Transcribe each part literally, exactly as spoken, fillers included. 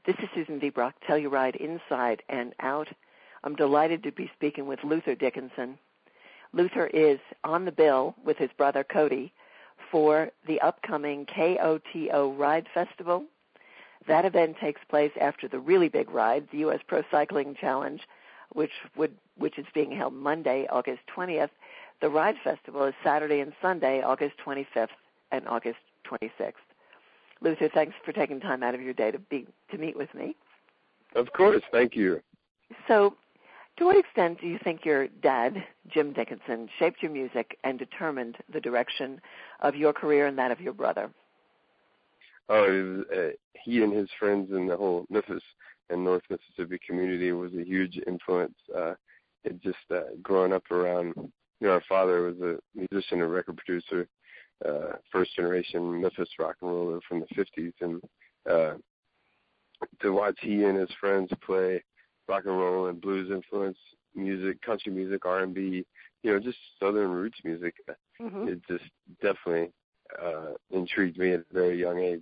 This is Susan D. Brock, Telluride Inside and Out. I'm delighted to be speaking with Luther Dickinson. Luther is on the bill with his brother Cody for the upcoming K O T O Ride Festival. That event takes place after the really big ride, the U S Pro Cycling Challenge, which would which is being held Monday, August twentieth. The Ride Festival is Saturday and Sunday, August twenty-fifth and August twenty-sixth. Luther, thanks for taking time out of your day to be to meet with me. Of course, thank you. So, to what extent do you think your dad, Jim Dickinson, shaped your music and determined the direction of your career and that of your brother? Oh, it was, uh, he and his friends in the whole Memphis and North Mississippi community was a huge influence. Uh, it just uh, growing up around, you know, our father was a musician and record producer, uh, first generation Memphis rock and roller from the fifties, and uh, to watch he and his friends play rock and roll and blues influence music, country music, R and B, you know, just Southern roots music. Mm-hmm. It just definitely uh, intrigued me at a very young age.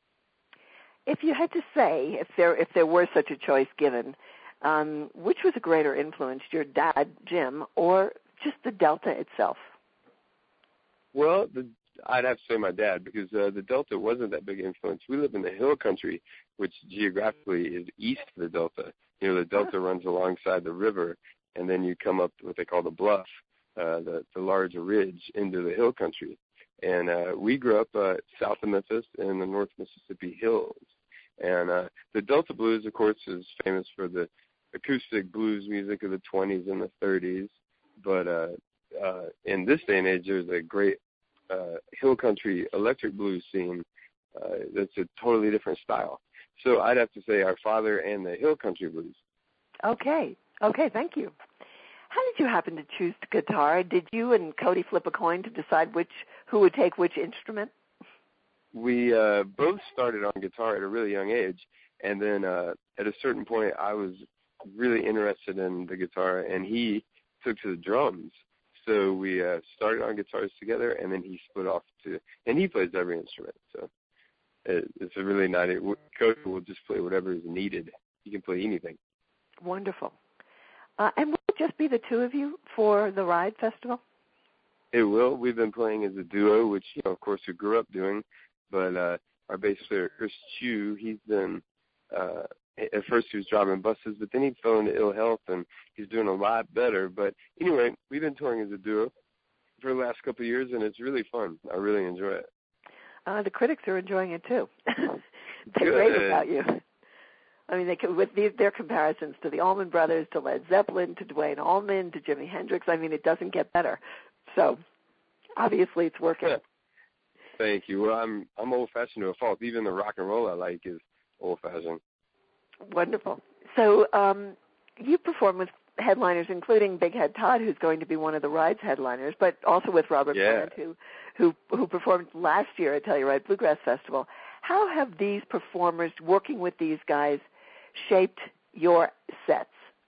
If you had to say, if there if there were such a choice given, um, which was a greater influence, your dad, Jim, or just the Delta itself? Well, the, I'd have to say my dad, because uh, the Delta wasn't that big influence. We live in the hill country, which geographically is east of the Delta. You know, the Delta huh. runs alongside the river, and then you come up to what they call the bluff, uh, the, the large ridge into the hill country. And uh, we grew up uh, south of Memphis in the North Mississippi Hills. And uh, the Delta blues, of course, is famous for the acoustic blues music of the twenties and the thirties. But uh, uh, in this day and age, there's a great uh, hill country electric blues scene uh, that's a totally different style. So I'd have to say our father and the hill country blues. Okay. Okay, thank you. How did you happen to choose the guitar? Did you and Cody flip a coin to decide which who would take which instrument? We uh, both started on guitar at a really young age, and then uh, at a certain point I was really interested in the guitar, and he took to the drums. So we uh, started on guitars together, and then he split off to, and he plays every instrument. So it, it's a really nice, Cody will just play whatever is needed. He can play anything. Wonderful. Uh, and will it just be the two of you for the Ride Festival? It will. We've been playing as a duo, which, you know, of course, we grew up doing. But uh, our bass player, Chris Chu, he's been, uh, at first he was driving buses, but then he fell into ill health, and he's doing a lot better. But anyway, we've been touring as a duo for the last couple of years, and it's really fun. I really enjoy it. Uh, the critics are enjoying it, too. They rave about you. I mean, they could, with these, their comparisons to the Allman Brothers, to Led Zeppelin, to Duane Allman, to Jimi Hendrix, I mean, it doesn't get better. So obviously it's working. Yeah. Thank you. Well, I'm I'm old-fashioned to a fault. Even the rock and roll I like is old-fashioned. Wonderful. So um, you perform with headliners, including Big Head Todd, who's going to be one of the Ride's headliners, but also with Robert yeah. Plant, who, who who performed last year at Telluride Bluegrass Festival. How have these performers, working with these guys, shaped your sets?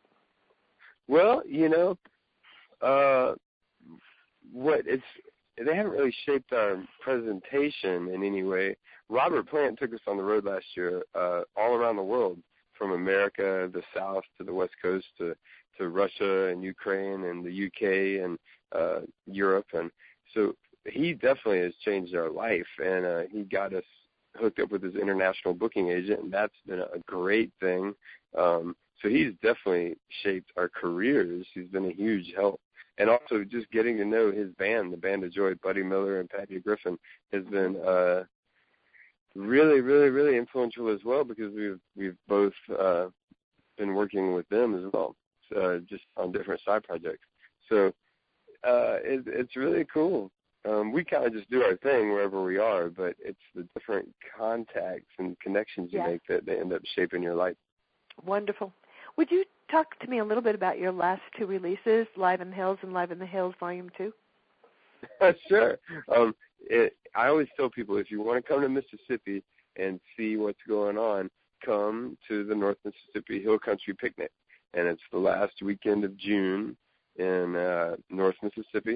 Well, you know, uh, what it's they haven't really shaped our presentation in any way. Robert Plant took us on the road last year, uh, all around the world, from America, the South, to the West Coast, to, to Russia and Ukraine and the U K and uh, Europe. And so he definitely has changed our life, and uh, he got us hooked up with his international booking agent, and that's been a great thing. Um, so he's definitely shaped our careers. He's been a huge help. And also just getting to know his band, the Band of Joy, Buddy Miller and Patty Griffin, has been uh, really, really, really influential as well, because we've we've both uh, been working with them as well, uh, just on different side projects. So uh, it, it's really cool. Um, we kind of just do our thing wherever we are, but it's the different contacts and connections you yes. make that they end up shaping your life. Wonderful. Would you talk to me a little bit about your last two releases, Live in the Hills and Live in the Hills Volume two? Sure. Um, it, I always tell people, if you want to come to Mississippi and see what's going on, come to the North Mississippi Hill Country Picnic. And it's the last weekend of June in uh, North Mississippi.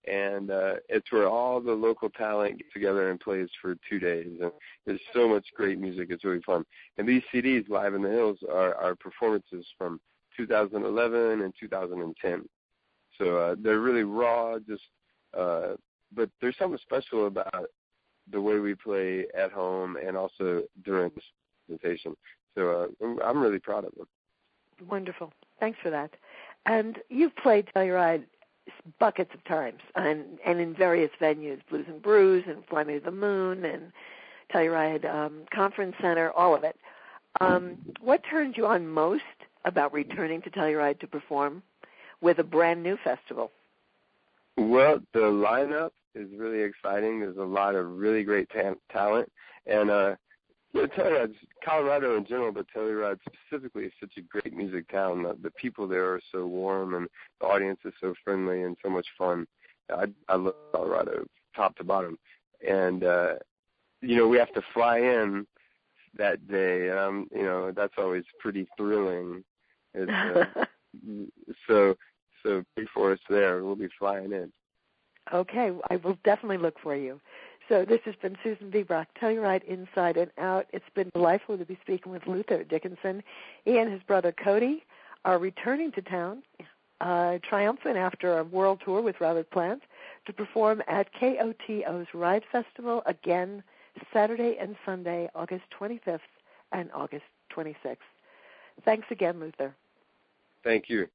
and uh, it's where all the local talent gets together and plays for two days. And there's so much great music. It's really fun. And these C Ds, Live in the Hills, are, are performances from two thousand eleven and two thousand ten. So uh, they're really raw, just uh, but there's something special about the way we play at home and also during this presentation. So uh, I'm really proud of them. Wonderful. Thanks for that. And you've played Telluride buckets of times and, and in various venues, Blues and Brews and Fly Me to the Moon and Telluride um, Conference Center, all of it. Um, what turned you on most about returning to Telluride to perform with a brand new festival? Well, the lineup is really exciting. There's a lot of really great ta- talent. And uh, you know, Telluride, Colorado in general, but Telluride specifically is such a great music town. The, the people there are so warm, and the audience is so friendly and so much fun. I, I love Colorado top to bottom. And, uh, you know, we have to fly in that day. Um, you know, that's always pretty thrilling. It's, uh, so, so big for us there. We'll be flying in. Okay, I will definitely look for you. So this has been Susan V. Brock, Telluride Inside and Out. It's been delightful to be speaking with Luther Dickinson. He and his brother Cody are returning to town, uh, triumphant after a world tour with Robert Plant, to perform at K O T O's Ride Festival again Saturday and Sunday, August twenty-fifth and August twenty-sixth. Thanks again, Luther. Thank you.